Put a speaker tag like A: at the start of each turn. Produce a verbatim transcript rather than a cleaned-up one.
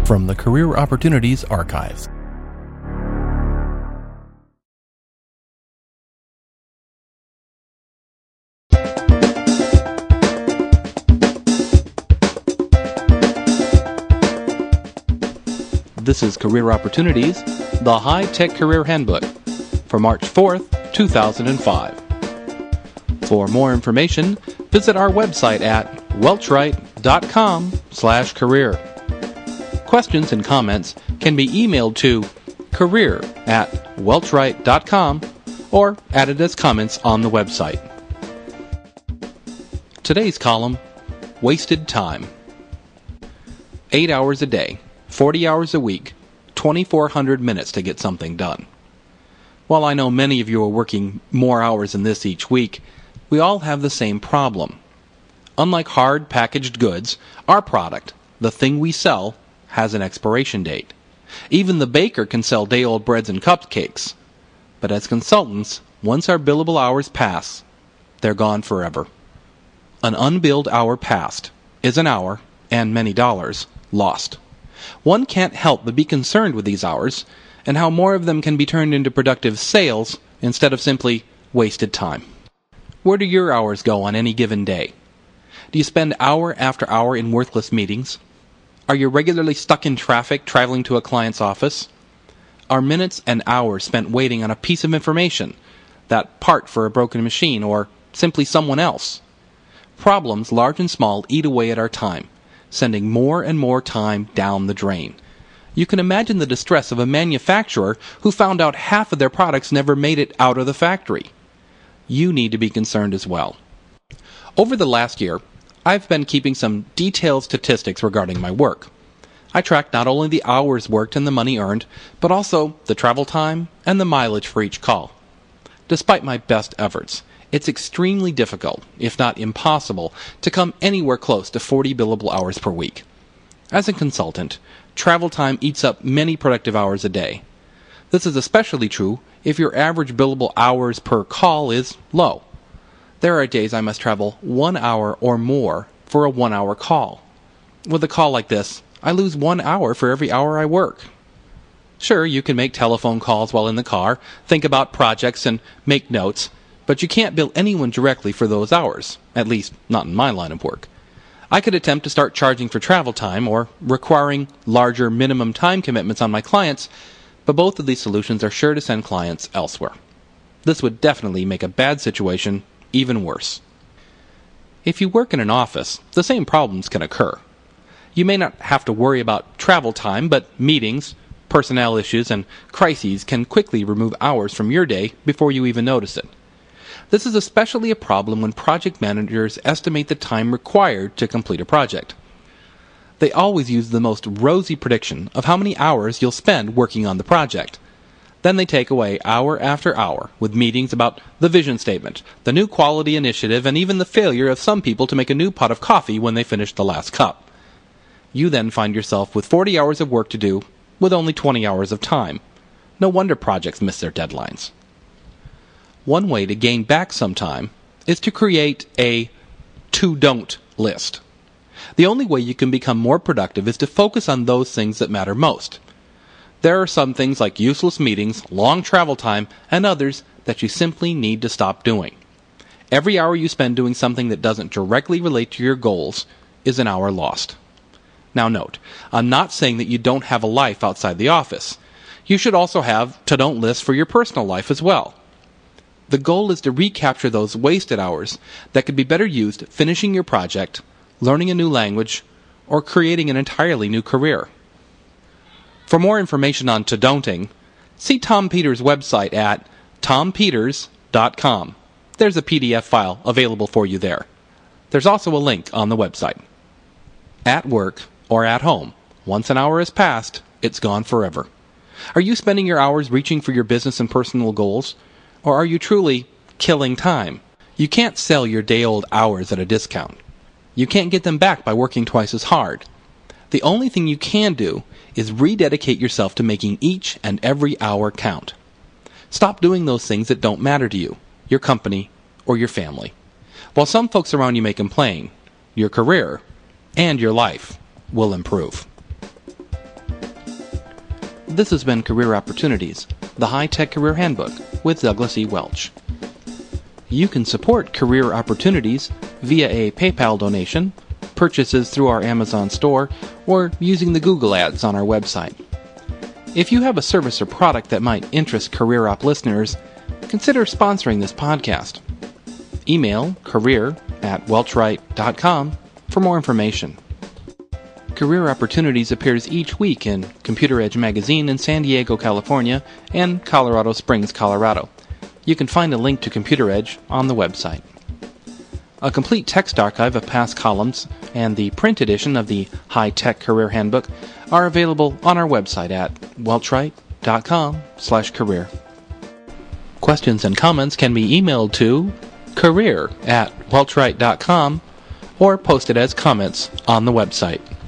A: from the Career Opportunities Archives.
B: This is Career Opportunities, the High Tech Career Handbook, for March fourth, two thousand five. For more information, visit our website at welchright.com slash career. Questions and comments can be emailed to career at welchright dot com or added as comments on the website. Today's column, Wasted Time. Eight hours a day, forty hours a week, twenty-four hundred minutes to get something done. While I know many of you are working more hours than this each week, we all have the same problem. Unlike hard packaged goods, our product, the thing we sell, has an expiration date. Even the baker can sell day-old breads and cupcakes. But as consultants, once our billable hours pass, they're gone forever. An unbilled hour passed is an hour, and many dollars, lost. One can't help but be concerned with these hours, and how more of them can be turned into productive sales instead of simply wasted time. Where do your hours go on any given day? Do you spend hour after hour in worthless meetings? Are you regularly stuck in traffic traveling to a client's office? Are minutes and hours spent waiting on a piece of information, that part for a broken machine, or simply someone else? Problems, large and small, eat away at our time, sending more and more time down the drain. You can imagine the distress of a manufacturer who found out half of their products never made it out of the factory. You need to be concerned as well. Over the last year, I've been keeping some detailed statistics regarding my work. I track not only the hours worked and the money earned, but also the travel time and the mileage for each call. Despite my best efforts, it's extremely difficult, if not impossible, to come anywhere close to forty billable hours per week. As a consultant, travel time eats up many productive hours a day. This is especially true if your average billable hours per call is low. There are days I must travel one hour or more for a one-hour call. With a call like this, I lose one hour for every hour I work. Sure, you can make telephone calls while in the car, think about projects, and make notes, but you can't bill anyone directly for those hours, at least not in my line of work. I could attempt to start charging for travel time or requiring larger minimum time commitments on my clients, but both of these solutions are sure to send clients elsewhere. This would definitely make a bad situation even worse. If you work in an office, the same problems can occur. You may not have to worry about travel time, but meetings, personnel issues, and crises can quickly remove hours from your day before you even notice it. This is especially a problem when project managers estimate the time required to complete a project. They always use the most rosy prediction of how many hours you'll spend working on the project. Then they take away hour after hour with meetings about the vision statement, the new quality initiative, and even the failure of some people to make a new pot of coffee when they finish the last cup. You then find yourself with forty hours of work to do with only twenty hours of time. No wonder projects miss their deadlines. One way to gain back some time is to create a to-don't list. The only way you can become more productive is to focus on those things that matter most. There are some things like useless meetings, long travel time, and others that you simply need to stop doing. Every hour you spend doing something that doesn't directly relate to your goals is an hour lost. Now note, I'm not saying that you don't have a life outside the office. You should also have to-don't lists for your personal life as well. The goal is to recapture those wasted hours that could be better used finishing your project, learning a new language, or creating an entirely new career. For more information on to-don'ting, see Tom Peters' website at tom peters dot com. There's a P D F file available for you there. There's also a link on the website. At work or at home, once an hour has passed, it's gone forever. Are you spending your hours reaching for your business and personal goals, or are you truly killing time? You can't sell your day-old hours at a discount. You can't get them back by working twice as hard. The only thing you can do is rededicate yourself to making each and every hour count. Stop doing those things that don't matter to you, your company, or your family. While some folks around you may complain, your career and your life will improve. This has been Career Opportunities, the High-Tech Career Handbook with Douglas E. Welch. You can support Career Opportunities via a PayPal donation, purchases through our Amazon store, or using the Google ads on our website. If you have a service or product that might interest Career Op listeners, consider sponsoring this podcast. Email career at welchwright dot com for more information. Career Opportunities appears each week in Computer Edge magazine in San Diego, California, and Colorado Springs, Colorado. You can find a link to Computer Edge on the website. A complete text archive of past columns and the print edition of the High-Tech Career Handbook are available on our website at welchwright dot com slash career. Questions and comments can be emailed to career at welchwright dot com or posted as comments on the website.